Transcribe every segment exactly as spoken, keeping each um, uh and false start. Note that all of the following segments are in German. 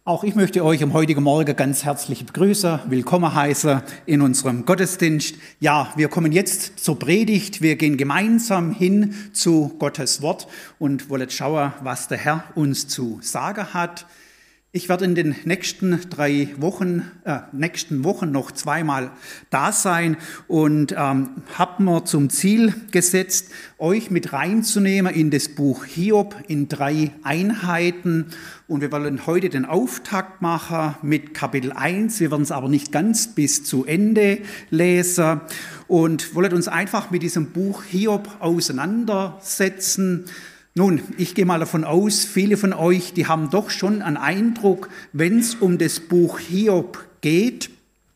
Auch ich möchte euch am heutigen Morgen ganz herzlich begrüßen, willkommen heißen in unserem Gottesdienst. Ja, wir kommen jetzt zur Predigt. Wir gehen gemeinsam hin zu Gottes Wort und wollen schauen, was der Herr uns zu sagen hat. Ich werde in den nächsten drei Wochen, äh, nächsten Wochen noch zweimal da sein und ähm, habe mir zum Ziel gesetzt, euch mit reinzunehmen in das Buch Hiob in drei Einheiten. Und wir wollen heute den Auftakt machen mit Kapitel eins. Wir werden es aber nicht ganz bis zu Ende lesen und wollen uns einfach mit diesem Buch Hiob auseinandersetzen. Nun, ich gehe mal davon aus, viele von euch, die haben doch schon einen Eindruck, wenn es um das Buch Hiob geht.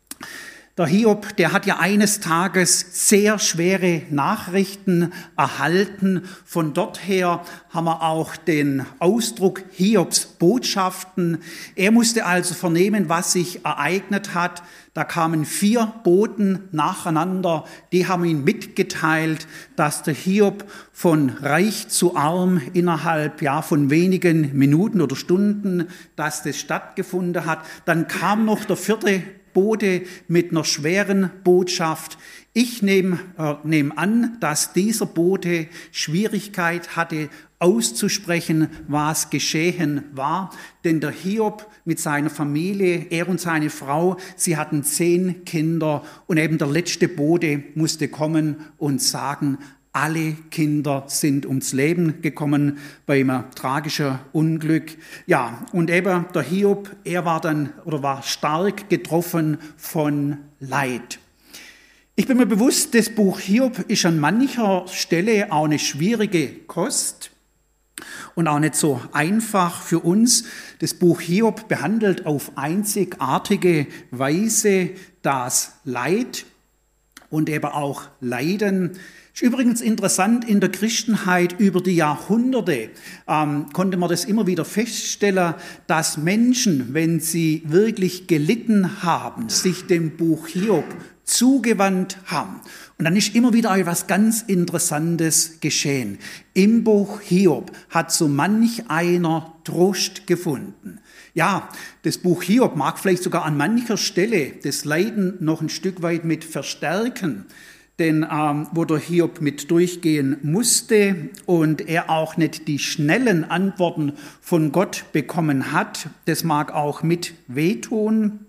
Der Hiob, der hat ja eines Tages sehr schwere Nachrichten erhalten. Von dort her haben wir auch den Ausdruck Hiobs Botschaften. Er musste also vernehmen, was sich ereignet hat. Da kamen vier Boten nacheinander, die haben ihm mitgeteilt, dass der Hiob von reich zu arm innerhalb ja, von wenigen Minuten oder Stunden, dass das stattgefunden hat. Dann kam noch der vierte Bote mit einer schweren Botschaft. Ich nehme, äh, nehme an, dass dieser Bote Schwierigkeit hatte, auszusprechen, was geschehen war. Denn der Hiob mit seiner Familie, er und seine Frau, sie hatten zehn Kinder und eben der letzte Bote musste kommen und sagen, alle Kinder sind ums Leben gekommen bei einem tragischen Unglück. Ja, und eben der Hiob, er war dann oder war stark getroffen von Leid. Ich bin mir bewusst, das Buch Hiob ist an mancher Stelle auch eine schwierige Kost und auch nicht so einfach für uns. Das Buch Hiob behandelt auf einzigartige Weise das Leid und eben auch Leiden. Ist übrigens interessant, in der Christenheit über die Jahrhunderte ähm, konnte man das immer wieder feststellen, dass Menschen, wenn sie wirklich gelitten haben, sich dem Buch Hiob zugewandt haben. Und dann ist immer wieder etwas ganz Interessantes geschehen. Im Buch Hiob hat so manch einer Trost gefunden. Ja, das Buch Hiob mag vielleicht sogar an mancher Stelle das Leiden noch ein Stück weit mit verstärken. Denn ähm, wo der Hiob mit durchgehen musste und er auch nicht die schnellen Antworten von Gott bekommen hat, das mag auch mit wehtun.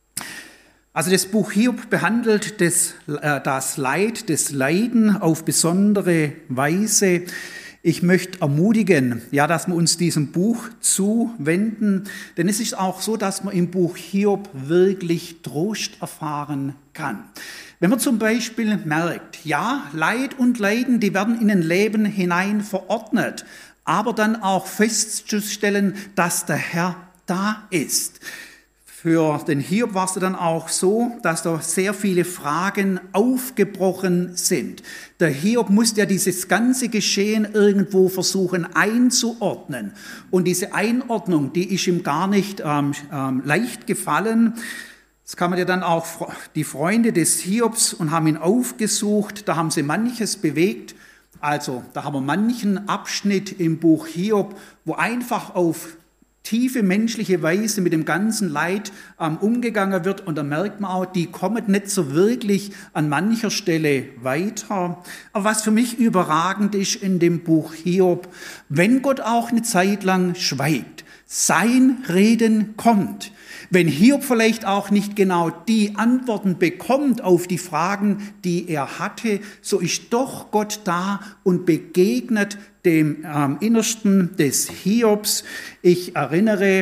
Also das Buch Hiob behandelt das, äh, das Leid, das Leiden auf besondere Weise. Ich möchte ermutigen, ja, dass wir uns diesem Buch zuwenden, denn es ist auch so, dass man im Buch Hiob wirklich Trost erfahren kann. Wenn man zum Beispiel merkt, ja, Leid und Leiden, die werden in ein Leben hinein verordnet, aber dann auch festzustellen, dass der Herr da ist. Für den Hiob war es dann auch so, dass da sehr viele Fragen aufgebrochen sind. Der Hiob musste ja dieses ganze Geschehen irgendwo versuchen einzuordnen. Und diese Einordnung, die ist ihm gar nicht ähm, ähm, leicht gefallen. Das kann man ja dann auch, die Freunde des Hiobs und haben ihn aufgesucht, da haben sie manches bewegt. Also da haben wir manchen Abschnitt im Buch Hiob, wo einfach auf tiefe menschliche Weise mit dem ganzen Leid ähm, umgegangen wird. Und da merkt man auch, die kommen nicht so wirklich an mancher Stelle weiter. Aber was für mich überragend ist in dem Buch Hiob, wenn Gott auch eine Zeit lang schweigt, sein Reden kommt. Wenn Hiob vielleicht auch nicht genau die Antworten bekommt auf die Fragen, die er hatte, so ist doch Gott da und begegnet dem ähm, Innersten des Hiobs. Ich erinnere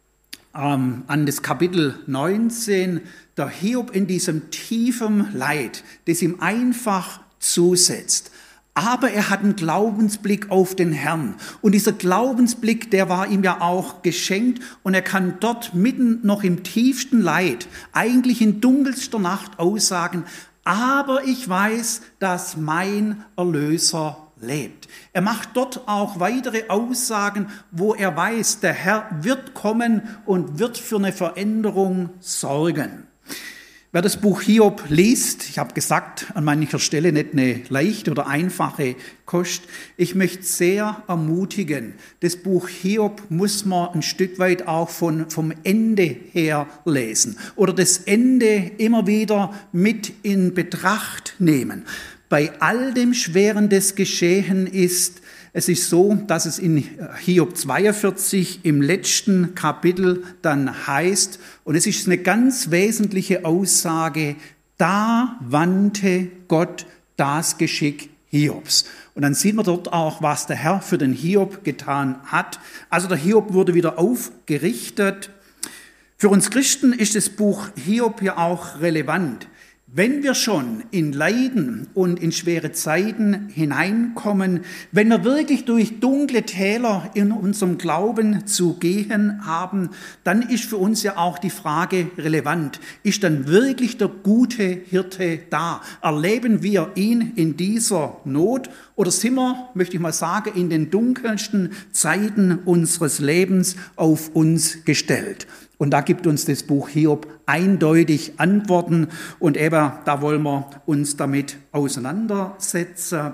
ähm, an das Kapitel neunzehn, der Hiob in diesem tiefen Leid, das ihm einfach zusetzt. Aber er hat einen Glaubensblick auf den Herrn. Und dieser Glaubensblick, der war ihm ja auch geschenkt. Und er kann dort mitten noch im tiefsten Leid, eigentlich in dunkelster Nacht aussagen, aber ich weiß, dass mein Erlöser lebt. Er macht dort auch weitere Aussagen, wo er weiß, der Herr wird kommen und wird für eine Veränderung sorgen. Wer das Buch Hiob liest, ich habe gesagt, an mancher Stelle nicht eine leichte oder einfache Kost. Ich möchte sehr ermutigen, das Buch Hiob muss man ein Stück weit auch von, vom Ende her lesen oder das Ende immer wieder mit in Betracht nehmen. Bei all dem Schweren, das geschehen ist, es ist so, dass es in Hiob zweiundvierzig im letzten Kapitel dann heißt, und es ist eine ganz wesentliche Aussage, da wandte Gott das Geschick Hiobs. Und dann sieht man dort auch, was der Herr für den Hiob getan hat. Also der Hiob wurde wieder aufgerichtet. Für uns Christen ist das Buch Hiob ja auch relevant. Wenn wir schon in Leiden und in schwere Zeiten hineinkommen, wenn wir wirklich durch dunkle Täler in unserem Glauben zu gehen haben, dann ist für uns ja auch die Frage relevant. Ist dann wirklich der gute Hirte da? Erleben wir ihn in dieser Not oder sind wir, möchte ich mal sagen, in den dunkelsten Zeiten unseres Lebens auf uns gestellt? Und da gibt uns das Buch Hiob eindeutig Antworten und eben da wollen wir uns damit auseinandersetzen.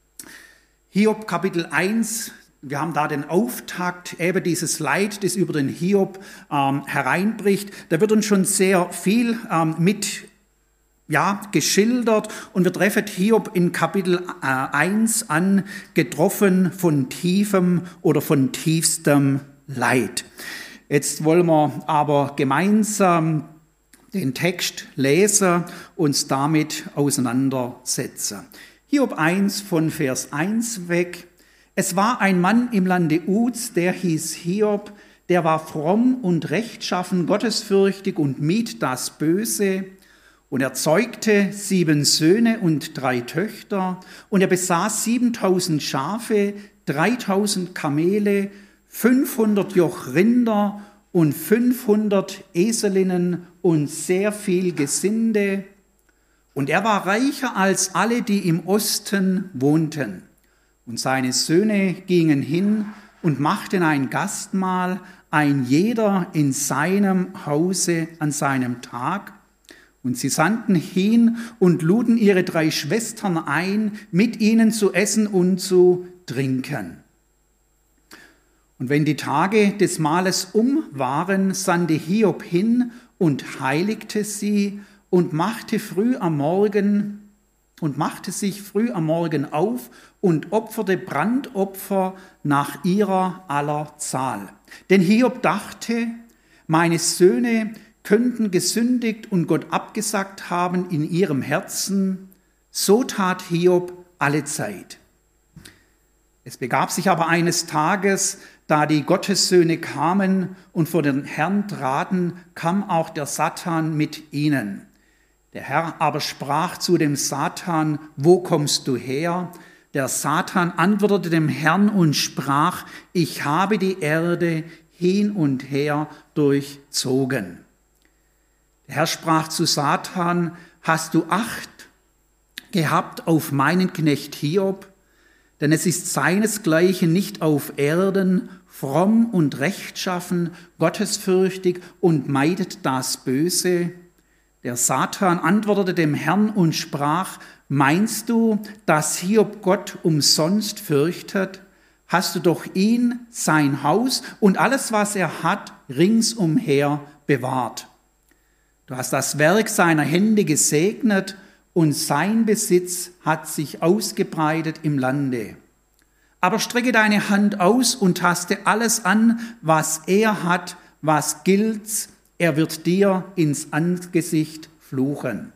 Hiob Kapitel eins, wir haben da den Auftakt, eben dieses Leid, das über den Hiob ähm, hereinbricht. Da wird uns schon sehr viel ähm, mit ja, geschildert und wir treffen Hiob in Kapitel äh, eins an, getroffen von tiefem oder von tiefstem Leid. Jetzt wollen wir aber gemeinsam den Text lesen, uns damit auseinandersetzen. Hiob eins von Vers eins weg. Es war ein Mann im Lande Uz, der hieß Hiob, der war fromm und rechtschaffen, gottesfürchtig und mied das Böse. Und er zeugte sieben Söhne und drei Töchter. Und er besaß siebentausend Schafe, dreitausend Kamele, fünfhundert Joch Rinder und fünfhundert Eselinnen und sehr viel Gesinde. Und er war reicher als alle, die im Osten wohnten. Und seine Söhne gingen hin und machten ein Gastmahl, ein jeder in seinem Hause an seinem Tag. Und sie sandten hin und luden ihre drei Schwestern ein, mit ihnen zu essen und zu trinken. Und wenn die Tage des Mahles um waren, sandte Hiob hin und heiligte sie und machte früh am Morgen und machte sich früh am Morgen auf und opferte Brandopfer nach ihrer aller Zahl. Denn Hiob dachte, meine Söhne könnten gesündigt und Gott abgesagt haben in ihrem Herzen. So tat Hiob alle Zeit. Es begab sich aber eines Tages, da die Gottessöhne kamen und vor den Herrn traten, kam auch der Satan mit ihnen. Der Herr aber sprach zu dem Satan, wo kommst du her? Der Satan antwortete dem Herrn und sprach, ich habe die Erde hin und her durchzogen. Der Herr sprach zu Satan, hast du Acht gehabt auf meinen Knecht Hiob? Denn es ist seinesgleichen nicht auf Erden, fromm und rechtschaffen, gottesfürchtig und meidet das Böse. Der Satan antwortete dem Herrn und sprach, meinst du, dass Hiob Gott umsonst fürchtet? Hast du doch ihn, sein Haus und alles, was er hat, ringsumher bewahrt. Du hast das Werk seiner Hände gesegnet und sein Besitz hat sich ausgebreitet im Lande. Aber strecke deine Hand aus und taste alles an, was er hat, was gilt, er wird dir ins Angesicht fluchen.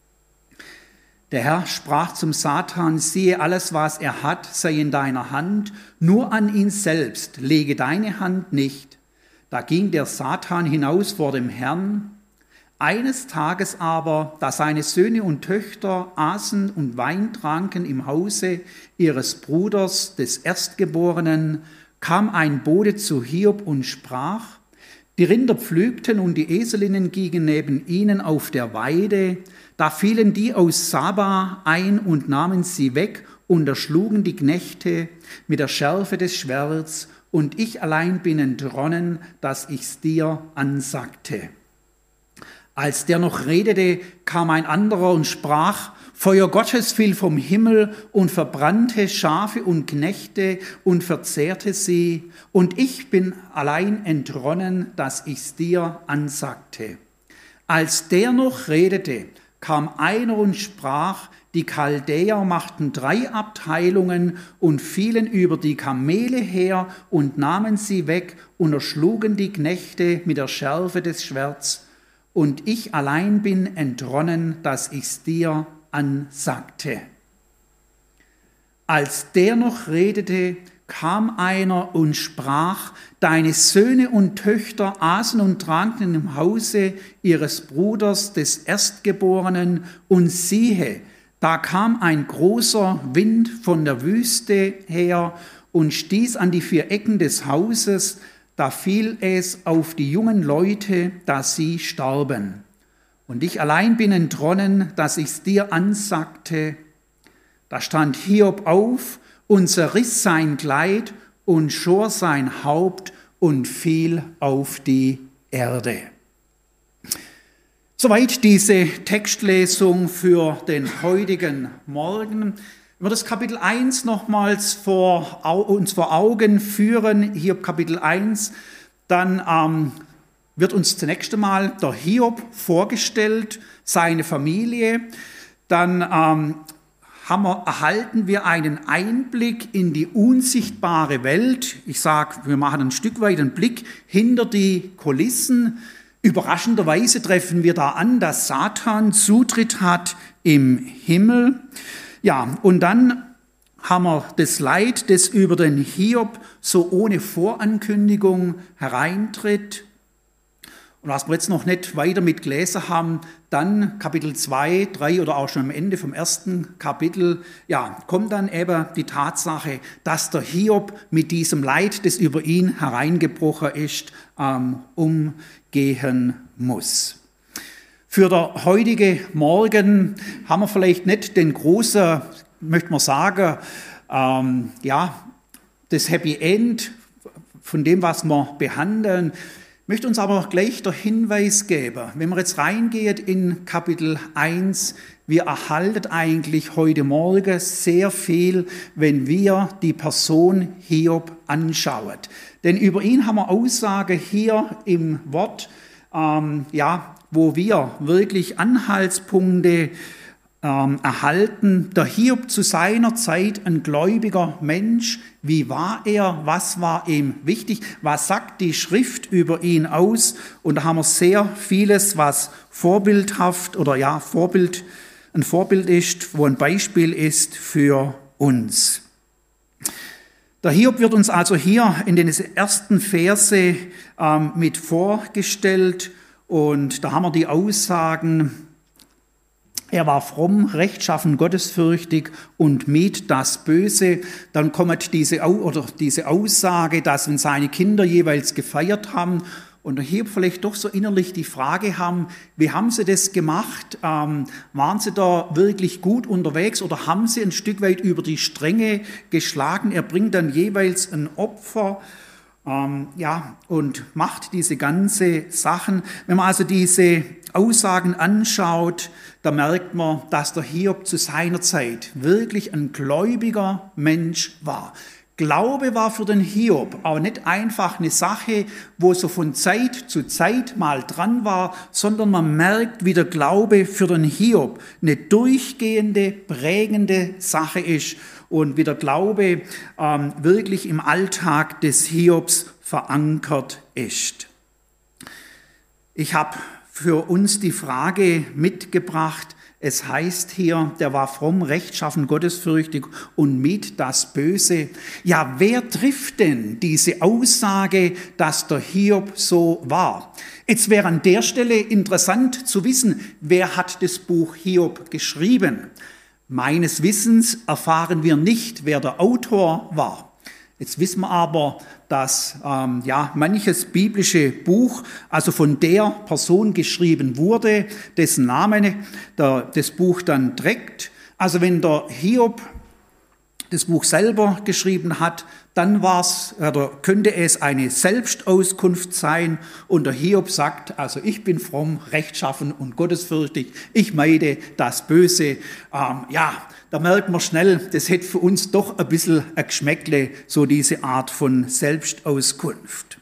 Der Herr sprach zum Satan, siehe, alles, was er hat, sei in deiner Hand, nur an ihn selbst lege deine Hand nicht. Da ging der Satan hinaus vor dem Herrn. Eines Tages aber, da seine Söhne und Töchter aßen und Wein tranken im Hause ihres Bruders, des Erstgeborenen, kam ein Bote zu Hiob und sprach, die Rinder pflügten und die Eselinnen gingen neben ihnen auf der Weide, da fielen die aus Saba ein und nahmen sie weg und erschlugen die Knechte mit der Schärfe des Schwerts, und ich allein bin entronnen, dass ich's dir ansagte. Als der noch redete, kam ein anderer und sprach, Feuer Gottes fiel vom Himmel und verbrannte Schafe und Knechte und verzehrte sie. Und ich bin allein entronnen, dass ich's dir ansagte. Als der noch redete, kam einer und sprach, die Chaldäer machten drei Abteilungen und fielen über die Kamele her und nahmen sie weg und erschlugen die Knechte mit der Schärfe des Schwerts. Und ich allein bin entronnen, dass ich's dir ansagte. Als der noch redete, kam einer und sprach, deine Söhne und Töchter aßen und tranken im Hause ihres Bruders des Erstgeborenen, und siehe, da kam ein großer Wind von der Wüste her und stieß an die vier Ecken des Hauses, da fiel es auf die jungen Leute, dass sie starben. Und ich allein bin entronnen, dass ich's dir ansagte. Da stand Hiob auf und zerriss sein Kleid und schor sein Haupt und fiel auf die Erde. Soweit diese Textlesung für den heutigen Morgen. Wenn wir das Kapitel eins nochmals vor, uns vor Augen führen, Hiob Kapitel eins, dann ähm, wird uns zunächst einmal der Hiob vorgestellt, seine Familie. Dann ähm, haben wir, erhalten wir einen Einblick in die unsichtbare Welt. Ich sage, wir machen ein Stück weit einen Blick hinter die Kulissen. Überraschenderweise treffen wir da an, dass Satan Zutritt hat im Himmel. Ja, und dann haben wir das Leid, das über den Hiob so ohne Vorankündigung hereintritt. Und was wir jetzt noch nicht weiter mit gelesen haben, dann Kapitel zwei, drei oder auch schon am Ende vom ersten Kapitel, ja, kommt dann eben die Tatsache, dass der Hiob mit diesem Leid, das über ihn hereingebrochen ist, ähm, umgehen muss. Für der heutige Morgen haben wir vielleicht nicht den großen, möchte man sagen, ähm, ja, das Happy End von dem, was wir behandeln. Ich möchte uns aber gleich der Hinweis geben, wenn wir jetzt reingehen in Kapitel eins, wir erhalten eigentlich heute Morgen sehr viel, wenn wir die Person Hiob anschauen. Denn über ihn haben wir Aussage hier im Wort, ähm, ja, wo wir wirklich Anhaltspunkte ähm, erhalten. Der Hiob zu seiner Zeit ein gläubiger Mensch. Wie war er? Was war ihm wichtig? Was sagt die Schrift über ihn aus? Und da haben wir sehr vieles, was vorbildhaft oder ja, Vorbild, ein Vorbild ist, wo ein Beispiel ist für uns. Der Hiob wird uns also hier in den ersten Verse ähm, mit vorgestellt. Und da haben wir die Aussagen, er war fromm, rechtschaffen, gottesfürchtig und mied das Böse. Dann kommt diese, oder diese Aussage, dass wenn seine Kinder jeweils gefeiert haben und hier vielleicht doch so innerlich die Frage haben, wie haben sie das gemacht? Ähm, waren sie da wirklich gut unterwegs oder haben sie ein Stück weit über die Stränge geschlagen? Er bringt dann jeweils ein Opfer. Ähm, ja, und macht diese ganze Sachen. Wenn man also diese Aussagen anschaut, da merkt man, dass der Hiob zu seiner Zeit wirklich ein gläubiger Mensch war. Glaube war für den Hiob auch nicht einfach eine Sache, wo so von Zeit zu Zeit mal dran war, sondern man merkt, wie der Glaube für den Hiob eine durchgehende, prägende Sache ist und wie der Glaube ähm, wirklich im Alltag des Hiobs verankert ist. Ich habe für uns die Frage mitgebracht, es heißt hier, der war fromm, rechtschaffen, gottesfürchtig und mied das Böse. Ja, wer trifft denn diese Aussage, dass der Hiob so war? Jetzt wäre an der Stelle interessant zu wissen, wer hat das Buch Hiob geschrieben? Meines Wissens erfahren wir nicht, wer der Autor war. Jetzt wissen wir aber, dass ähm, ja, manches biblische Buch also von der Person geschrieben wurde, dessen Name der, das Buch dann trägt. Also wenn der Hiob das Buch selber geschrieben hat, dann war's, oder könnte es eine Selbstauskunft sein. Und der Hiob sagt, also ich bin fromm, rechtschaffen und gottesfürchtig, ich meide das Böse. Ähm, ja, da merkt man schnell, das hätte für uns doch ein bisschen ein Geschmäckle, so diese Art von Selbstauskunft.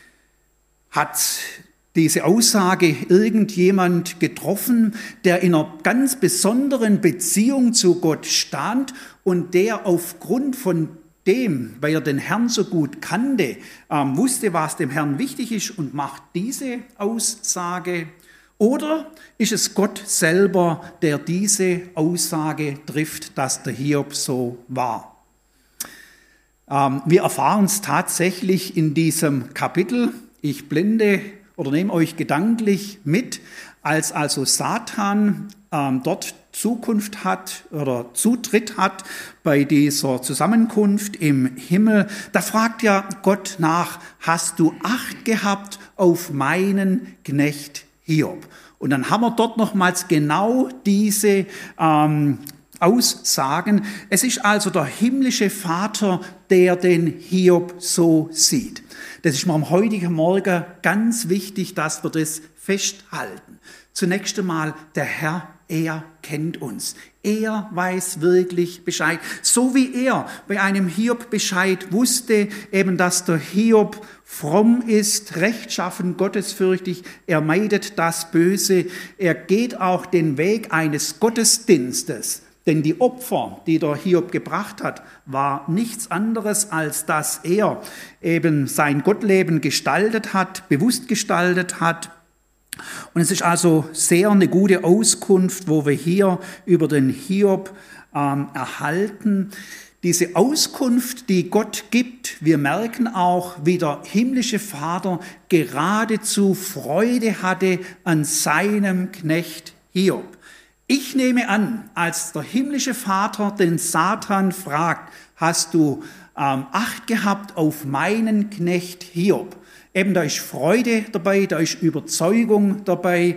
Hat diese Aussage irgendjemand getroffen, der in einer ganz besonderen Beziehung zu Gott stand und der aufgrund von dem, weil er den Herrn so gut kannte, ähm, wusste, was dem Herrn wichtig ist und macht diese Aussage? Oder ist es Gott selber, der diese Aussage trifft, dass der Hiob so war? Ähm, wir erfahren es tatsächlich in diesem Kapitel. Ich blende oder nehme euch gedanklich mit, als also Satan ähm, dort Zukunft hat oder Zutritt hat bei dieser Zusammenkunft im Himmel. Da fragt ja Gott nach, hast du Acht gehabt auf meinen Knecht Hiob? Und dann haben wir dort nochmals genau diese ähm, Aussagen. Es ist also der himmlische Vater, der den Hiob so sieht. Das ist mir am heutigen Morgen ganz wichtig, dass wir das festhalten. Zunächst einmal, der Herr, er kennt uns. Er weiß wirklich Bescheid. So wie er bei einem Hiob Bescheid wusste, eben, dass der Hiob fromm ist, rechtschaffen, gottesfürchtig, er meidet das Böse. Er geht auch den Weg eines Gottesdienstes. Denn die Opfer, die der Hiob gebracht hat, war nichts anderes, als dass er eben sein Gottleben gestaltet hat, bewusst gestaltet hat. Und es ist also sehr eine gute Auskunft, wo wir hier über den Hiob ähm, erhalten. Diese Auskunft, die Gott gibt, wir merken auch, wie der himmlische Vater geradezu Freude hatte an seinem Knecht Hiob. Ich nehme an, als der himmlische Vater den Satan fragt, hast du ähm, Acht gehabt auf meinen Knecht Hiob? Eben, da ist Freude dabei, da ist Überzeugung dabei.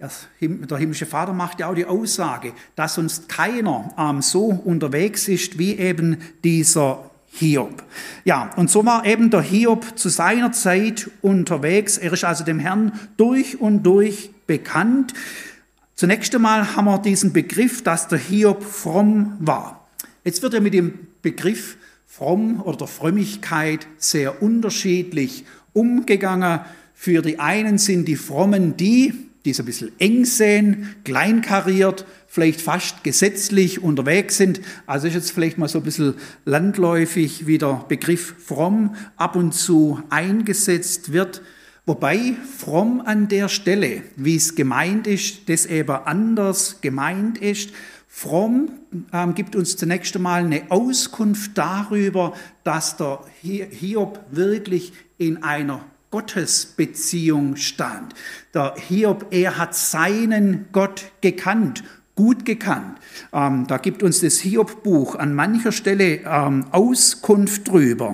Der himmlische Vater macht ja auch die Aussage, dass sonst keiner ähm, so unterwegs ist wie eben dieser Hiob. Ja, und so war eben der Hiob zu seiner Zeit unterwegs. Er ist also dem Herrn durch und durch bekannt. Zunächst einmal haben wir diesen Begriff, dass der Hiob fromm war. Jetzt wird er mit dem Begriff fromm oder der Frömmigkeit sehr unterschiedlich umgegangen. Für die einen sind die Frommen die, die so ein bisschen eng sehen, kleinkariert, vielleicht fast gesetzlich unterwegs sind. Also ist jetzt vielleicht mal so ein bisschen landläufig, wie der Begriff fromm ab und zu eingesetzt wird. Wobei fromm an der Stelle, wie es gemeint ist, das eben anders gemeint ist. Fromm ähm, gibt uns zunächst einmal eine Auskunft darüber, dass der Hiob wirklich in einer Gottesbeziehung stand. Der Hiob, er hat seinen Gott gekannt, gut gekannt. Ähm, da gibt uns das Hiob-Buch an mancher Stelle ähm, Auskunft drüber,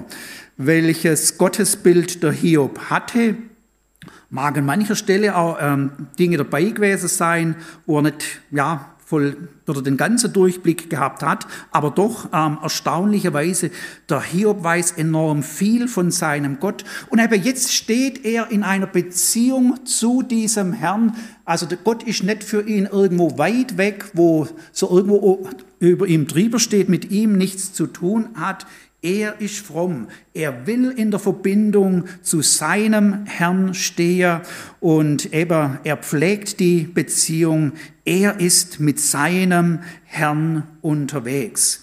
welches Gottesbild der Hiob hatte. Mag an mancher Stelle auch ähm, Dinge dabei gewesen sein, wo er nicht ja, voll oder den ganzen Durchblick gehabt hat, aber doch ähm, erstaunlicherweise, der Hiob weiß enorm viel von seinem Gott. Und eben jetzt steht er in einer Beziehung zu diesem Herrn. Also der Gott ist nicht für ihn irgendwo weit weg, wo so irgendwo über ihm drüber steht, mit ihm nichts zu tun hat. Er ist fromm, er will in der Verbindung zu seinem Herrn stehen und eben er pflegt die Beziehung, er ist mit seinem Herrn unterwegs.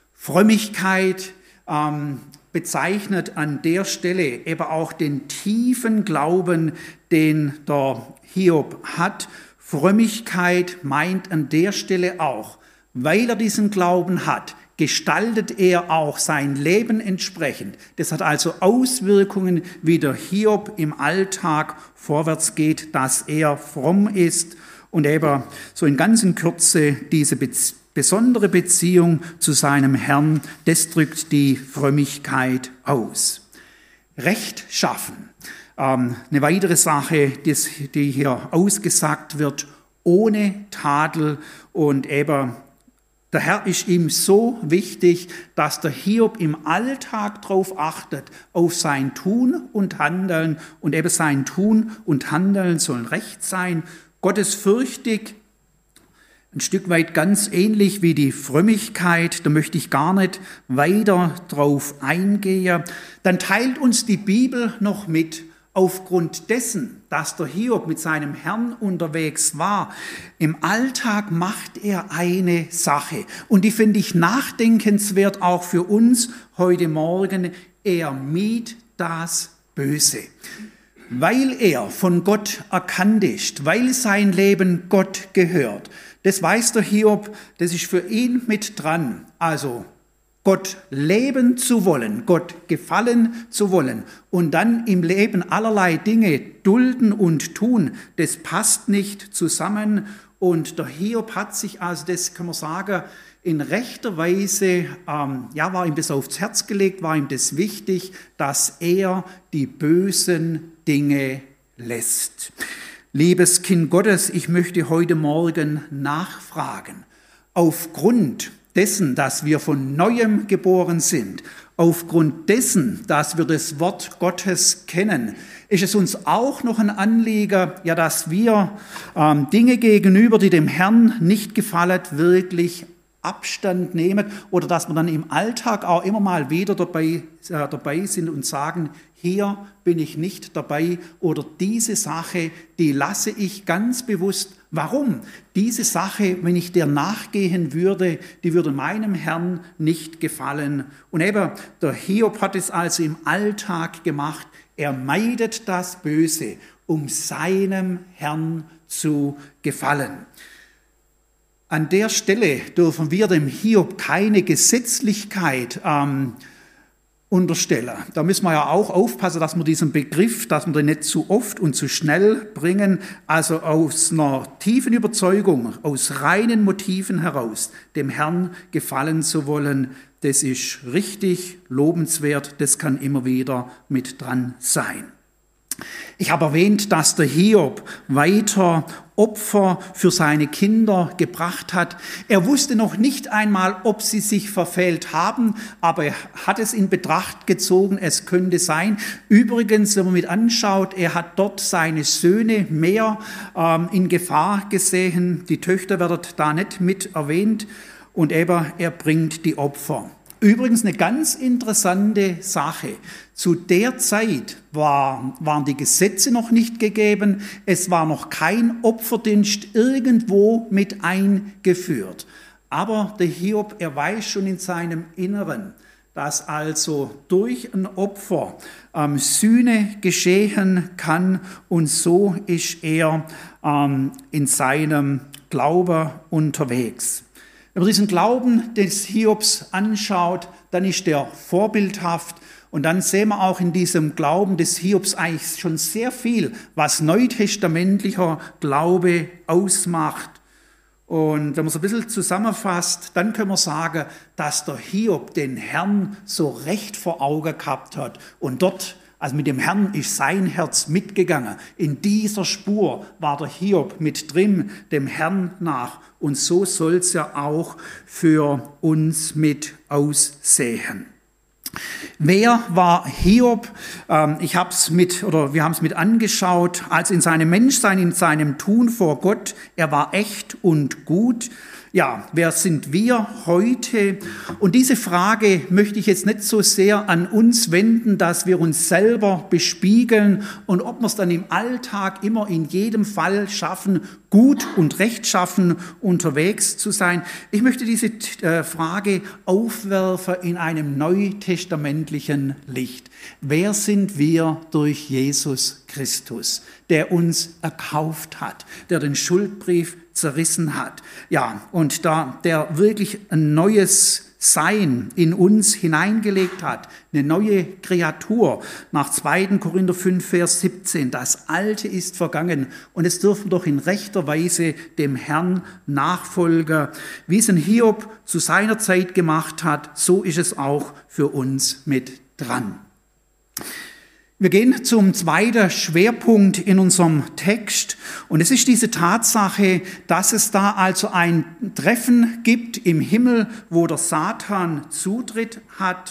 Frömmigkeit ähm, bezeichnet an der Stelle eben auch den tiefen Glauben, den der Hiob hat. Frömmigkeit meint an der Stelle auch, weil er diesen Glauben hat, gestaltet er auch sein Leben entsprechend. Das hat also Auswirkungen, wie der Hiob im Alltag vorwärts geht, dass er fromm ist und eben so in ganzen Kürze diese be- besondere Beziehung zu seinem Herrn, das drückt die Frömmigkeit aus. Rechtschaffen, ähm, eine weitere Sache, die hier ausgesagt wird, ohne Tadel und eben Der Herr ist ihm so wichtig, dass der Hiob im Alltag darauf achtet, auf sein Tun und Handeln. Und eben sein Tun und Handeln sollen recht sein, gottesfürchtig, ein Stück weit ganz ähnlich wie die Frömmigkeit. Da möchte ich gar nicht weiter drauf eingehen. Dann teilt uns die Bibel noch mit, aufgrund dessen, dass der Hiob mit seinem Herrn unterwegs war, im Alltag macht er eine Sache. Und die finde ich nachdenkenswert auch für uns heute Morgen. Er mied das Böse. Weil er von Gott erkannt ist, weil sein Leben Gott gehört. Das weiß der Hiob, das ist für ihn mit dran. Also Gott leben zu wollen, Gott gefallen zu wollen und dann im Leben allerlei Dinge dulden und tun, das passt nicht zusammen. Und der Hiob hat sich, also das kann man sagen, in rechter Weise, ähm, ja, war ihm das aufs Herz gelegt, war ihm das wichtig, dass er die bösen Dinge lässt. Liebes Kind Gottes, ich möchte heute Morgen nachfragen, aufgrund dessen, dass wir von Neuem geboren sind, aufgrund dessen, dass wir das Wort Gottes kennen, ist es uns auch noch ein Anliegen, ja, dass wir ähm, Dinge gegenüber, die dem Herrn nicht gefallen, wirklich Abstand nehmen oder dass wir dann im Alltag auch immer mal wieder dabei, äh, dabei sind und sagen, hier bin ich nicht dabei oder diese Sache, die lasse ich ganz bewusst. Warum? Diese Sache, wenn ich der nachgehen würde, die würde meinem Herrn nicht gefallen. Und eben, der Hiob hat es also im Alltag gemacht. Er meidet das Böse, um seinem Herrn zu gefallen. An der Stelle dürfen wir dem Hiob keine Gesetzlichkeit ähm, unterstellen. Da müssen wir ja auch aufpassen, dass wir diesen Begriff, dass wir den nicht zu oft und zu schnell bringen. Also aus einer tiefen Überzeugung, aus reinen Motiven heraus, dem Herrn gefallen zu wollen, das ist richtig lobenswert, das kann immer wieder mit dran sein. Ich habe erwähnt, dass der Hiob weiter Opfer für seine Kinder gebracht hat. Er wusste noch nicht einmal, ob sie sich verfehlt haben, aber er hat es in Betracht gezogen, es könnte sein. Übrigens, wenn man mit anschaut, er hat dort seine Söhne mehr ähm, in Gefahr gesehen. Die Töchter werden da nicht mit erwähnt und eben er bringt die Opfer. Übrigens eine ganz interessante Sache. Zu der Zeit war, waren die Gesetze noch nicht gegeben. Es war noch kein Opferdienst irgendwo mit eingeführt. Aber der Hiob, er weiß schon in seinem Inneren, dass also durch ein Opfer ähm, Sühne geschehen kann. Und so ist er ähm, in seinem Glauben unterwegs. Wenn man diesen Glauben des Hiobs anschaut, dann ist der vorbildhaft. Und dann sehen wir auch in diesem Glauben des Hiobs eigentlich schon sehr viel, was neutestamentlicher Glaube ausmacht. Und wenn man es ein bisschen zusammenfasst, dann können wir sagen, dass der Hiob den Herrn so recht vor Augen gehabt hat. Und dort, also mit dem Herrn ist sein Herz mitgegangen. In dieser Spur war der Hiob mit drin, dem Herrn nach. Und so soll es ja auch für uns mit aussehen. Wer war Hiob? Ich habe es mit, oder wir haben es mit angeschaut, als in seinem Menschsein, in seinem Tun vor Gott. Er war echt und gut. Ja, wer sind wir heute? Und diese Frage möchte ich jetzt nicht so sehr an uns wenden, dass wir uns selber bespiegeln und ob wir es dann im Alltag immer in jedem Fall schaffen, gut und rechtschaffen unterwegs zu sein. Ich möchte diese äh, Frage aufwerfen in einem neutestamentlichen Licht. Wer sind wir durch Jesus Christus, der uns erkauft hat, der den Schuldbrief zerrissen hat? Ja, und da der wirklich ein neues Sein in uns hineingelegt hat, eine neue Kreatur, nach zweiter Korinther fünf, Vers siebzehn, das Alte ist vergangen und es dürfen doch in rechter Weise dem Herrn nachfolgen. Wie es ein Hiob zu seiner Zeit gemacht hat, so ist es auch für uns mit dran. Wir gehen zum zweiten Schwerpunkt in unserem Text und es ist diese Tatsache, dass es da also ein Treffen gibt im Himmel, wo der Satan Zutritt hat.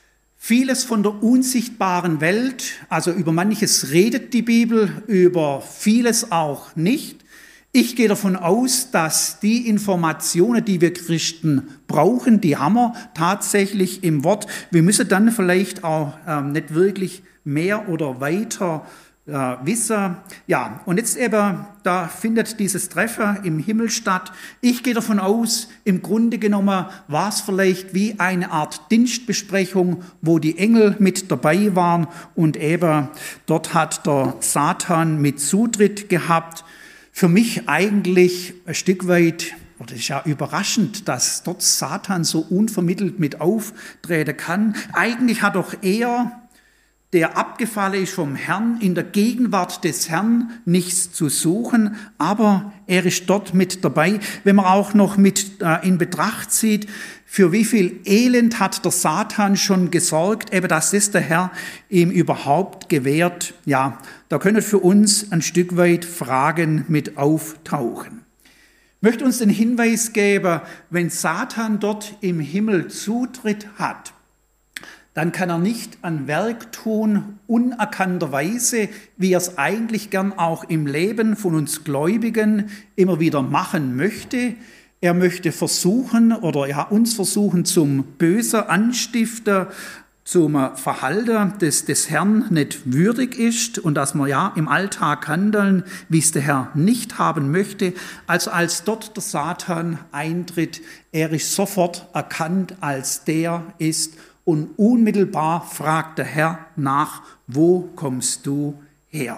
Vieles von der unsichtbaren Welt, also über manches redet die Bibel, über vieles auch nicht. Ich gehe davon aus, dass die Informationen, die wir Christen brauchen, die haben wir tatsächlich im Wort. Wir müssen dann vielleicht auch ähm, nicht wirklich mehr oder weiter äh, wissen. Ja, und jetzt eben, da findet dieses Treffen im Himmel statt. Ich gehe davon aus, im Grunde genommen war es vielleicht wie eine Art Dienstbesprechung, wo die Engel mit dabei waren und eben dort hat der Satan mit Zutritt gehabt. Für mich eigentlich ein Stück weit, oder es ist ja überraschend, dass dort Satan so unvermittelt mit auftreten kann. Eigentlich hat doch er, der abgefallen ist vom Herrn, in der Gegenwart des Herrn nichts zu suchen, aber er ist dort mit dabei. Wenn man auch noch mit äh, in Betracht zieht, für wie viel Elend hat der Satan schon gesorgt, eben dass das der Herr ihm überhaupt gewährt. Ja, da können für uns ein Stück weit Fragen mit auftauchen. Ich möchte uns den Hinweis geben, wenn Satan dort im Himmel Zutritt hat, dann kann er nicht ein Werk tun, unerkannterweise, wie er es eigentlich gern auch im Leben von uns Gläubigen immer wieder machen möchte. Er möchte versuchen oder ja, uns versuchen zum Bösen anstiften, zum Verhalten, das des Herrn nicht würdig ist und dass wir ja im Alltag handeln, wie es der Herr nicht haben möchte. Also als dort der Satan eintritt, er ist sofort erkannt, als der ist und unmittelbar fragt der Herr nach, wo kommst du her?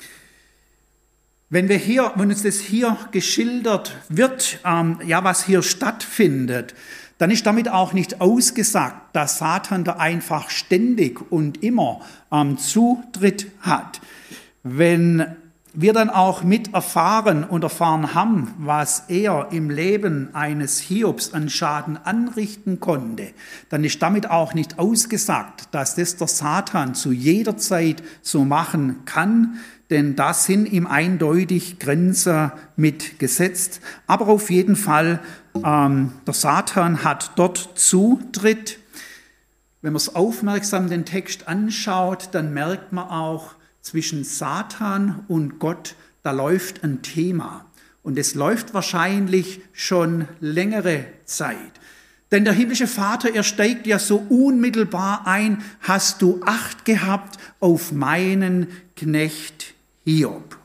Wenn wir hier, wenn uns das hier geschildert wird, ähm, ja, was hier stattfindet, dann ist damit auch nicht ausgesagt, dass Satan da einfach ständig und immer ähm, Zutritt hat. Wenn wir dann auch mit erfahren und erfahren haben, was er im Leben eines Hiobs an Schaden anrichten konnte, dann ist damit auch nicht ausgesagt, dass das der Satan zu jeder Zeit so machen kann, denn da sind ihm eindeutig Grenzen mitgesetzt. Aber auf jeden Fall, ähm, der Satan hat dort Zutritt. Wenn man es aufmerksam den Text anschaut, dann merkt man auch, zwischen Satan und Gott, da läuft ein Thema. Und es läuft wahrscheinlich schon längere Zeit. Denn der himmlische Vater, er steigt ja so unmittelbar ein, hast du Acht gehabt auf meinen Knecht Hiob.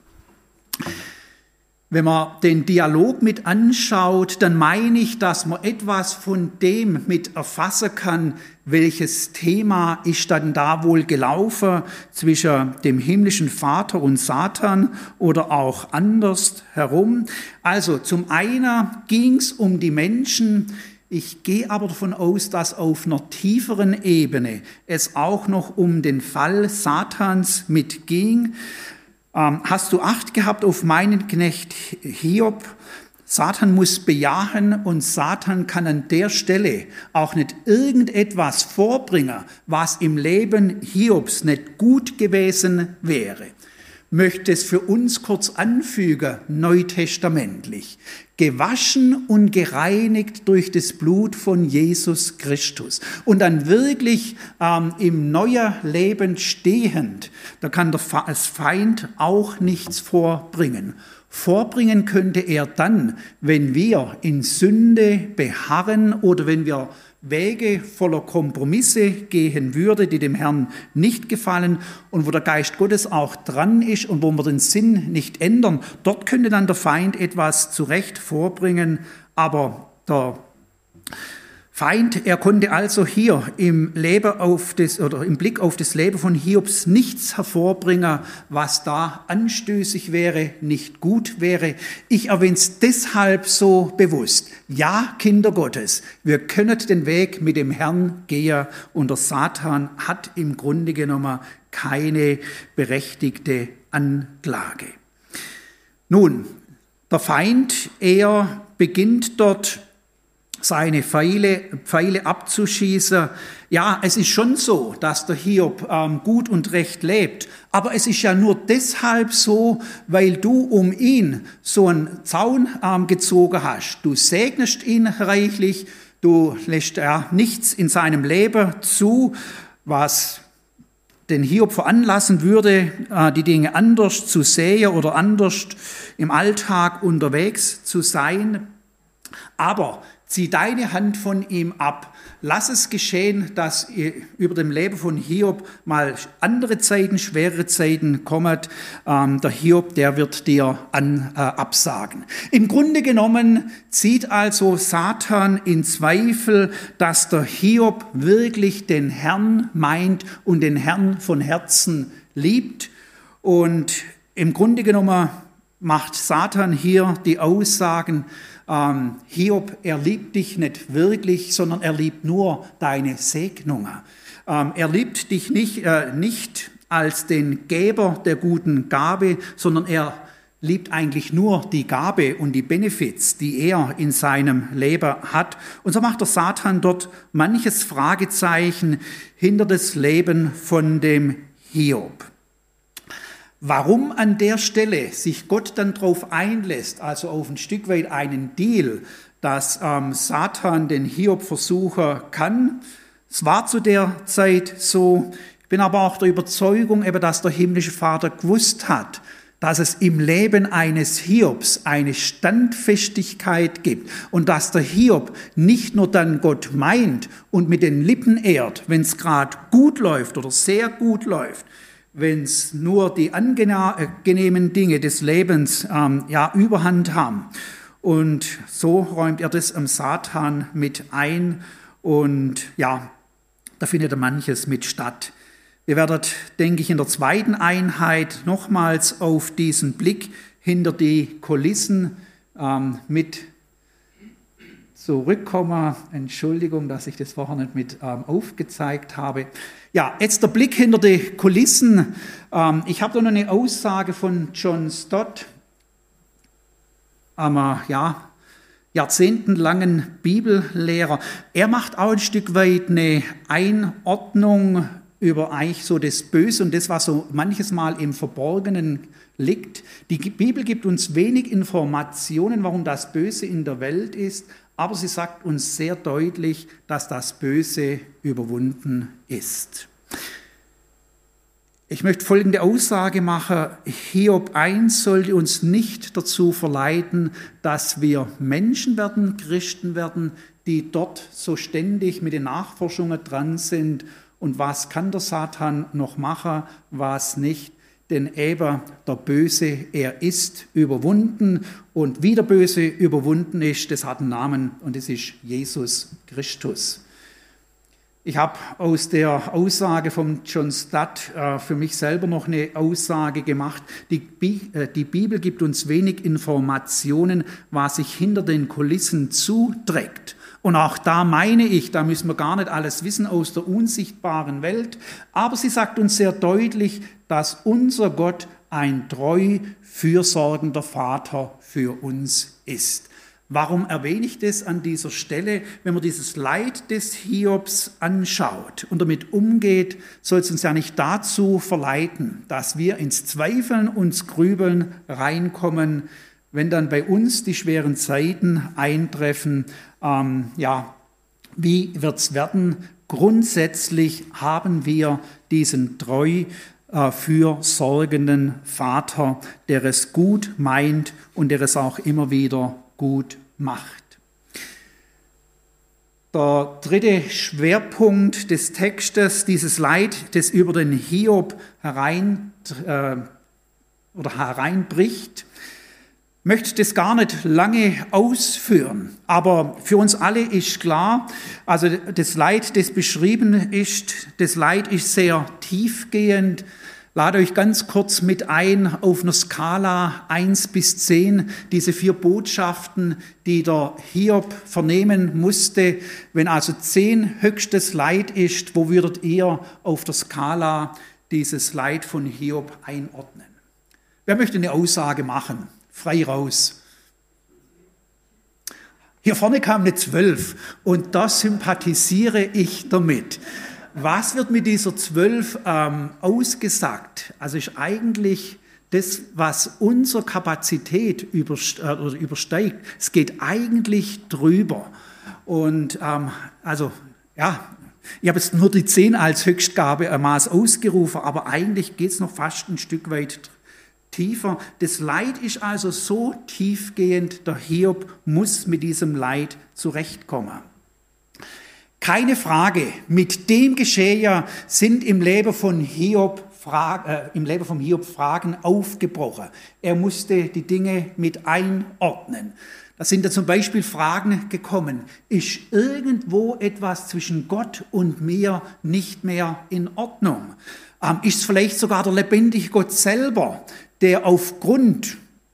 Wenn man den Dialog mit anschaut, dann meine ich, dass man etwas von dem mit erfassen kann, welches Thema ist dann da wohl gelaufen zwischen dem himmlischen Vater und Satan oder auch anders herum. Also zum einen ging es um die Menschen. Ich gehe aber davon aus, dass auf einer tieferen Ebene es auch noch um den Fall Satans mitging. Hast du Acht gehabt auf meinen Knecht Hiob? Satan muss bejahen und Satan kann an der Stelle auch nicht irgendetwas vorbringen, was im Leben Hiobs nicht gut gewesen wäre. Möchte es für uns kurz anfügen, neutestamentlich. Gewaschen und gereinigt durch das Blut von Jesus Christus. Und dann wirklich ähm, im neuen Leben stehend, da kann der Feind auch nichts vorbringen. Vorbringen könnte er dann, wenn wir in Sünde beharren oder wenn wir Wege voller Kompromisse gehen würde, die dem Herrn nicht gefallen und wo der Geist Gottes auch dran ist und wo wir den Sinn nicht ändern. Dort könnte dann der Feind etwas zurecht vorbringen, aber der Feind, er konnte also hier im Leben auf das, oder im Blick auf das Leben von Hiobs nichts hervorbringen, was da anstößig wäre, nicht gut wäre. Ich erwähne es deshalb so bewusst. Ja, Kinder Gottes, wir können den Weg mit dem Herrn gehen und der Satan hat im Grunde genommen keine berechtigte Anklage. Nun, der Feind, er beginnt dort seine Pfeile, Pfeile abzuschießen. Ja, es ist schon so, dass der Hiob ähm, gut und recht lebt. Aber es ist ja nur deshalb so, weil du um ihn so einen Zaun ähm, gezogen hast. Du segnest ihn reichlich, du lässt ja nichts in seinem Leben zu, was den Hiob veranlassen würde, äh, die Dinge anders zu sehen oder anders im Alltag unterwegs zu sein. Aber zieh deine Hand von ihm ab. Lass es geschehen, dass über dem Leben von Hiob mal andere Zeiten, schwere Zeiten kommen. Ähm, der Hiob, der wird dir an, äh, absagen. Im Grunde genommen zieht also Satan in Zweifel, dass der Hiob wirklich den Herrn meint und den Herrn von Herzen liebt. Und im Grunde genommen macht Satan hier die Aussagen, Ähm, Hiob, er liebt dich nicht wirklich, sondern er liebt nur deine Segnungen. Ähm, er liebt dich nicht, äh, nicht als den Geber der guten Gabe, sondern er liebt eigentlich nur die Gabe und die Benefits, die er in seinem Leben hat. Und so macht der Satan dort manches Fragezeichen hinter das Leben von dem Hiob. Warum an der Stelle sich Gott dann darauf einlässt, also auf ein Stück weit einen Deal, dass ähm, Satan den Hiob versuchen kann, es war zu der Zeit so. Ich bin aber auch der Überzeugung, eben, dass der himmlische Vater gewusst hat, dass es im Leben eines Hiobs eine Standfestigkeit gibt und dass der Hiob nicht nur dann Gott meint und mit den Lippen ehrt, wenn es gerade gut läuft oder sehr gut läuft, wenn es nur die angenehmen Dinge des Lebens ähm, ja, Überhand haben. Und so räumt er das am Satan mit ein und ja, da findet er manches mit statt. Wir werden, denke ich, in der zweiten Einheit nochmals auf diesen Blick hinter die Kulissen ähm, mit zurückkommen. Entschuldigung, dass ich das vorher nicht mit ähm, aufgezeigt habe. Ja, jetzt der Blick hinter die Kulissen. Ähm, ich habe da noch eine Aussage von John Stott, einem ja, jahrzehntelangen Bibellehrer. Er macht auch ein Stück weit eine Einordnung über eigentlich so das Böse und das, was so manches Mal im Verborgenen liegt. Die Bibel gibt uns wenig Informationen, warum das Böse in der Welt ist, aber sie sagt uns sehr deutlich, dass das Böse überwunden ist. Ich möchte folgende Aussage machen. Hiob eins sollte uns nicht dazu verleiten, dass wir Menschen werden, Christen werden, die dort so ständig mit den Nachforschungen dran sind. Und was kann der Satan noch machen, was nicht? Denn eben der Böse, er ist überwunden. Und wie der Böse überwunden ist, das hat einen Namen und das ist Jesus Christus. Ich habe aus der Aussage von John Stott äh, für mich selber noch eine Aussage gemacht. Die, Bi- äh, die Bibel gibt uns wenig Informationen, was sich hinter den Kulissen zuträgt. Und auch da meine ich, da müssen wir gar nicht alles wissen aus der unsichtbaren Welt, aber sie sagt uns sehr deutlich, dass unser Gott ein treu fürsorgender Vater für uns ist. Warum erwähne ich das an dieser Stelle? Wenn man dieses Leid des Hiobs anschaut und damit umgeht, soll es uns ja nicht dazu verleiten, dass wir ins Zweifeln und Grübeln reinkommen, wenn dann bei uns die schweren Zeiten eintreffen. Ähm, ja, wie wird es werden? Grundsätzlich haben wir diesen treu äh, fürsorgenden Vater, der es gut meint und der es auch immer wieder gut macht. Der dritte Schwerpunkt des Textes, dieses Leid, das über den Hiob herein, äh, oder hereinbricht, möchte das gar nicht lange ausführen, aber für uns alle ist klar, also das Leid, das beschrieben ist, das Leid ist sehr tiefgehend. Lade euch ganz kurz mit ein auf einer Skala eins bis zehn, diese vier Botschaften, die der Hiob vernehmen musste. Wenn also zehn höchstes Leid ist, wo würdet ihr auf der Skala dieses Leid von Hiob einordnen? Wer möchte eine Aussage machen? Frei raus. Hier vorne kam eine zwölf und da sympathisiere ich damit. Was wird mit dieser zwölf ähm, ausgesagt? Also ist eigentlich das, was unsere Kapazität überst- äh, oder übersteigt. Es geht eigentlich drüber. Und ähm, also, ja, ich habe jetzt nur die zehn als Höchstgabe ein Maß ausgerufen, aber eigentlich geht es noch fast ein Stück weit tiefer. Das Leid ist also so tiefgehend, der Hiob muss mit diesem Leid zurechtkommen. Keine Frage, mit dem Geschehen sind im Leben von Hiob, äh, im Leben von Hiob Fragen aufgebrochen. Er musste die Dinge mit einordnen. Da sind da zum Beispiel Fragen gekommen. Ist irgendwo etwas zwischen Gott und mir nicht mehr in Ordnung? Ähm, ist es vielleicht sogar der lebendige Gott selber, der aufgrund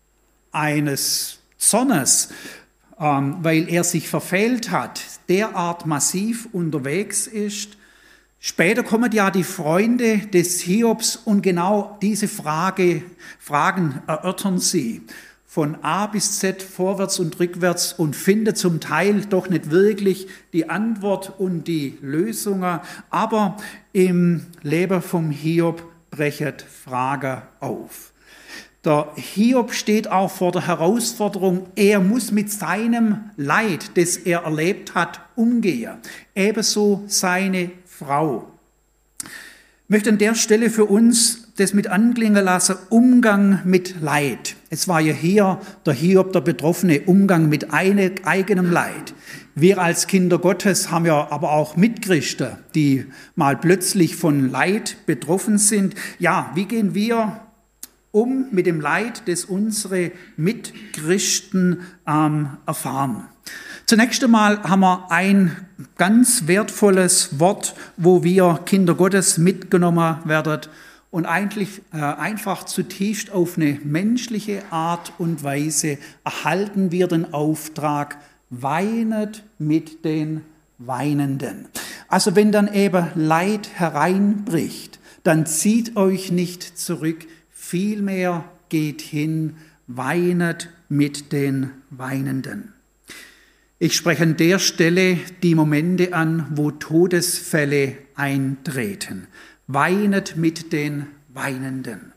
eines Zornes, ähm, weil er sich verfehlt hat, derart massiv unterwegs ist? Später kommen ja die Freunde des Hiobs und genau diese Frage, Fragen erörtern sie. Von A bis Z, vorwärts und rückwärts und finde zum Teil doch nicht wirklich die Antwort und die Lösungen. Aber im Leben vom Hiob brechen Fragen auf. Der Hiob steht auch vor der Herausforderung, er muss mit seinem Leid, das er erlebt hat, umgehen. Ebenso seine Frau. Ich möchte an der Stelle für uns das mit anklingen lassen, Umgang mit Leid. Es war ja hier der Hiob, der betroffene Umgang mit eigenem Leid. Wir als Kinder Gottes haben ja aber auch Mitchristen, die mal plötzlich von Leid betroffen sind. Ja, wie gehen wir um mit dem Leid, das unsere Mitchristen ähm, erfahren? Zunächst einmal haben wir ein ganz wertvolles Wort, wo wir Kinder Gottes mitgenommen werden und eigentlich äh, einfach zutiefst auf eine menschliche Art und Weise erhalten wir den Auftrag, weinet mit den Weinenden. Also wenn dann eben Leid hereinbricht, dann zieht euch nicht zurück, vielmehr geht hin, weinet mit den Weinenden. Ich spreche an der Stelle die Momente an, wo Todesfälle eintreten. Weinet mit den Weinenden.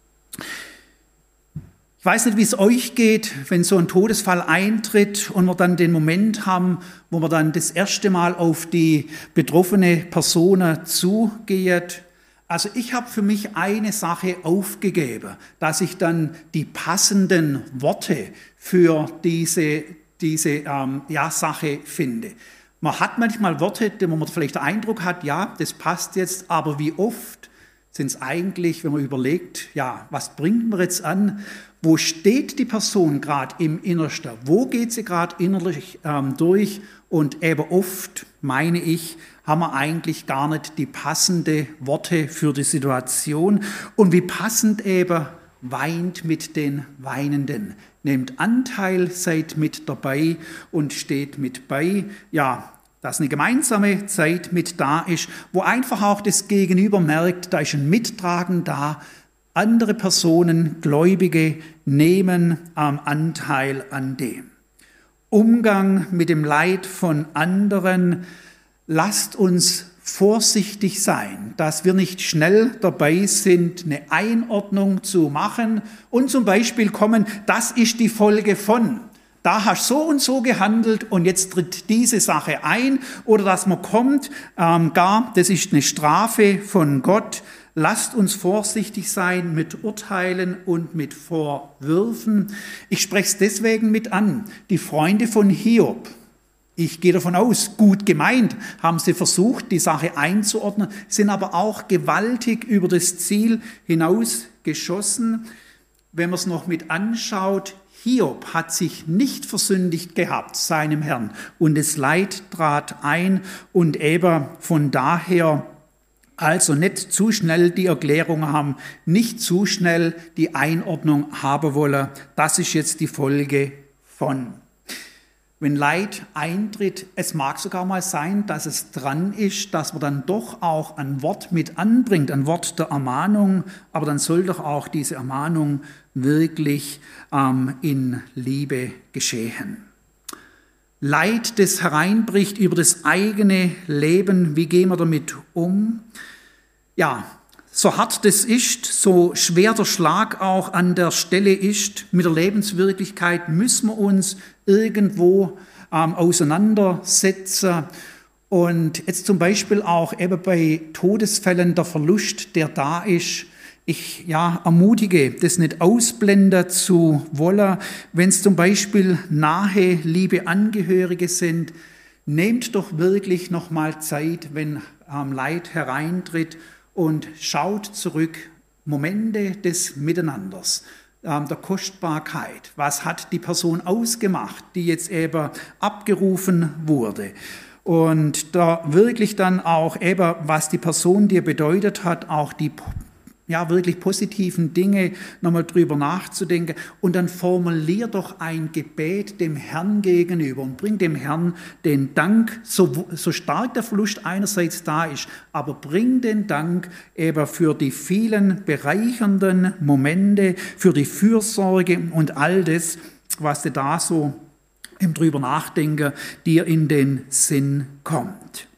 Ich weiß nicht, wie es euch geht, wenn so ein Todesfall eintritt und wir dann den Moment haben, wo wir dann das erste Mal auf die betroffene Person zugeht. Also ich habe für mich eine Sache aufgegeben, dass ich dann die passenden Worte für diese diese ähm, ja, Sache finde. Man hat manchmal Worte, wo man vielleicht den Eindruck hat, ja, das passt jetzt, aber wie oft sind es eigentlich, wenn man überlegt, ja, was bringt man jetzt an? Wo steht die Person gerade im Innersten? Wo geht sie gerade innerlich ähm, durch? Und eben oft, meine ich, haben wir eigentlich gar nicht die passenden Worte für die Situation. Und wie passend eben weint mit den Weinenden. Nehmt Anteil, seid mit dabei und steht mit bei. Ja, dass eine gemeinsame Zeit mit da ist, wo einfach auch das Gegenüber merkt, da ist ein Mittragen da. Andere Personen, Gläubige, nehmen ähm, Anteil an dem. Umgang mit dem Leid von anderen. Lasst uns vorsichtig sein, dass wir nicht schnell dabei sind, eine Einordnung zu machen und zum Beispiel kommen, das ist die Folge von, da hast du so und so gehandelt und jetzt tritt diese Sache ein, oder dass man kommt, ähm, gar, das ist eine Strafe von Gott. Lasst uns vorsichtig sein mit Urteilen und mit Vorwürfen. Ich spreche es deswegen mit an, die Freunde von Hiob, ich gehe davon aus, gut gemeint, haben sie versucht, die Sache einzuordnen, sind aber auch gewaltig über das Ziel hinausgeschossen. Wenn man es noch mit anschaut, Hiob hat sich nicht versündigt gehabt, seinem Herrn, und das Leid trat ein und eben von daher also nicht zu schnell die Erklärung haben, nicht zu schnell die Einordnung haben wollen. Das ist jetzt die Folge von. Wenn Leid eintritt, es mag sogar mal sein, dass es dran ist, dass man dann doch auch ein Wort mit anbringt, ein Wort der Ermahnung, aber dann soll doch auch diese Ermahnung wirklich ähm, in Liebe geschehen. Leid, das hereinbricht über das eigene Leben. Wie gehen wir damit um? Ja, so hart das ist, so schwer der Schlag auch an der Stelle ist, mit der Lebenswirklichkeit müssen wir uns irgendwo ähm, auseinandersetzen. Und jetzt zum Beispiel auch eben bei Todesfällen der Verlust, der da ist. Ich ja, ermutige, das nicht ausblenden zu wollen. Wenn es zum Beispiel nahe, liebe Angehörige sind, nehmt doch wirklich nochmal Zeit, wenn ähm, Leid hereintritt und schaut zurück, Momente des Miteinanders, ähm, der Kostbarkeit. Was hat die Person ausgemacht, die jetzt eben abgerufen wurde? Und da wirklich dann auch eben, was die Person dir bedeutet hat, auch die ja, wirklich positiven Dinge nochmal drüber nachzudenken und dann formulier doch ein Gebet dem Herrn gegenüber und bring dem Herrn den Dank, so, so stark der Verlust einerseits da ist, aber bring den Dank eben für die vielen bereichernden Momente, für die Fürsorge und all das, was dir da so im drüber nachdenken dir in den Sinn kommt.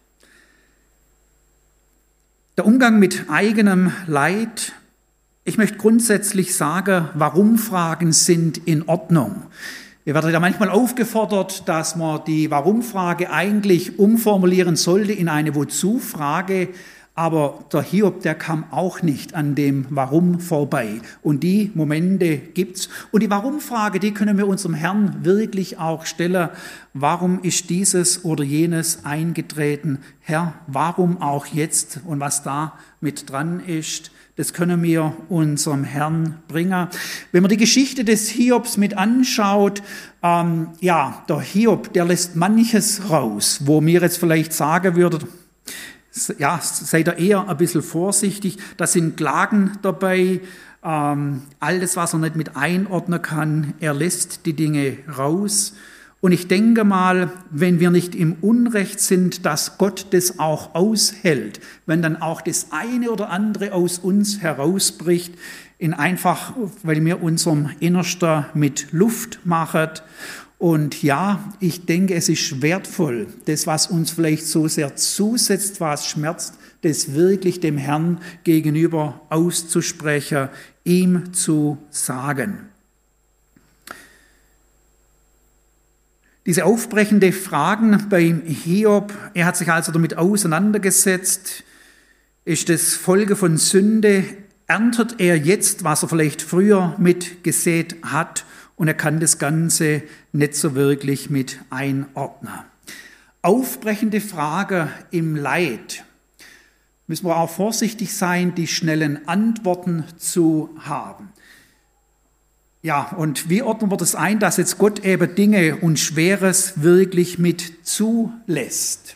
Der Umgang mit eigenem Leid. Ich möchte grundsätzlich sagen, Warum-Fragen sind in Ordnung. Wir werden ja manchmal aufgefordert, dass man die Warum-Frage eigentlich umformulieren sollte in eine Wozu-Frage. Aber der Hiob, der kam auch nicht an dem Warum vorbei. Und die Momente gibt's. Und die Warum-Frage, die können wir unserem Herrn wirklich auch stellen. Warum ist dieses oder jenes eingetreten? Herr, warum auch jetzt? Und was da mit dran ist, das können wir unserem Herrn bringen. Wenn man die Geschichte des Hiobs mit anschaut, ähm, ja, der Hiob, der lässt manches raus, wo mir jetzt vielleicht sagen würde, ja, seid ihr eher ein bisschen vorsichtig. Da sind Klagen dabei, ähm, alles, was er nicht mit einordnen kann, er lässt die Dinge raus. Und ich denke mal, wenn wir nicht im Unrecht sind, dass Gott das auch aushält, wenn dann auch das eine oder andere aus uns herausbricht, in einfach, weil wir unserem Innersten mit Luft machen. Und ja, ich denke, es ist wertvoll, das, was uns vielleicht so sehr zusetzt, was schmerzt, das wirklich dem Herrn gegenüber auszusprechen, ihm zu sagen. Diese aufbrechende Fragen beim Hiob, er hat sich also damit auseinandergesetzt, ist das Folge von Sünde, erntet er jetzt, was er vielleicht früher mitgesät hat, und er kann das Ganze nicht so wirklich mit einordnen. Aufbrechende Frage im Leid. Müssen wir auch vorsichtig sein, die schnellen Antworten zu haben. Ja, und wie ordnen wir das ein, dass jetzt Gott eben Dinge und Schweres wirklich mit zulässt?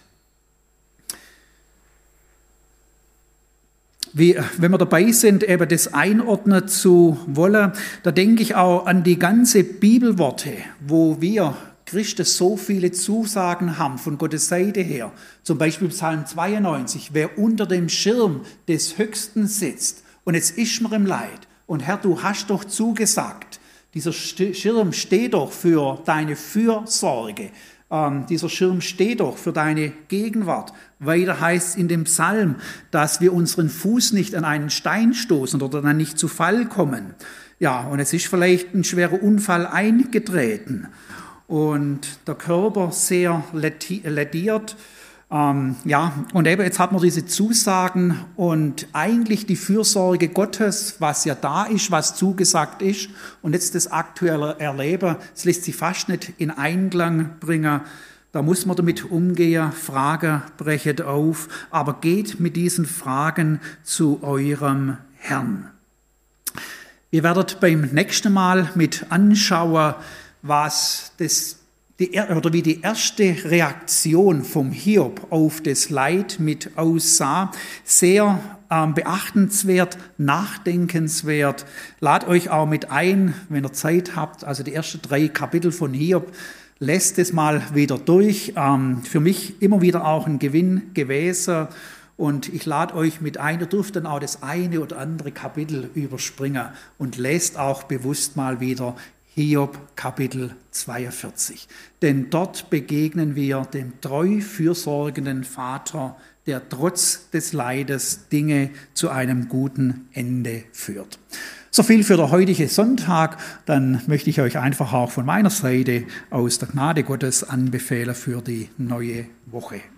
Wie, wenn wir dabei sind, eben das einordnen zu wollen, da denke ich auch an die ganze Bibelworte, wo wir Christus so viele Zusagen haben von Gottes Seite her. Zum Beispiel Psalm zweiundneunzig, wer unter dem Schirm des Höchsten sitzt und jetzt ist mir im Leid. Und Herr, du hast doch zugesagt, dieser Schirm steht doch für deine Fürsorge. Ähm, dieser Schirm steht doch für deine Gegenwart. Weiter heißt es in dem Psalm, dass wir unseren Fuß nicht an einen Stein stoßen oder dann nicht zu Fall kommen. Ja, und es ist vielleicht ein schwerer Unfall eingetreten und der Körper sehr lädiert. Ähm, ja, und eben jetzt hat man diese Zusagen und eigentlich die Fürsorge Gottes, was ja da ist, was zugesagt ist, und jetzt das aktuelle Erleben, das lässt sich fast nicht in Einklang bringen. Da muss man damit umgehen, Fragen brechet auf, aber geht mit diesen Fragen zu eurem Herrn. Ihr werdet beim nächsten Mal mit anschauen, was das Die, oder wie die erste Reaktion vom Hiob auf das Leid mit aussah, sehr ähm, beachtenswert, nachdenkenswert. Lad euch auch mit ein, wenn ihr Zeit habt, also die ersten drei Kapitel von Hiob, lässt es mal wieder durch. Ähm, für mich immer wieder auch ein Gewinn gewesen. Und ich lade euch mit ein, ihr dürft dann auch das eine oder andere Kapitel überspringen und lest auch bewusst mal wieder Hiob Kapitel zweiundvierzig. Denn dort begegnen wir dem treu fürsorgenden Vater, der trotz des Leides Dinge zu einem guten Ende führt. So viel für den heutigen Sonntag. Dann möchte ich euch einfach auch von meiner Seite aus der Gnade Gottes anbefehlen für die neue Woche.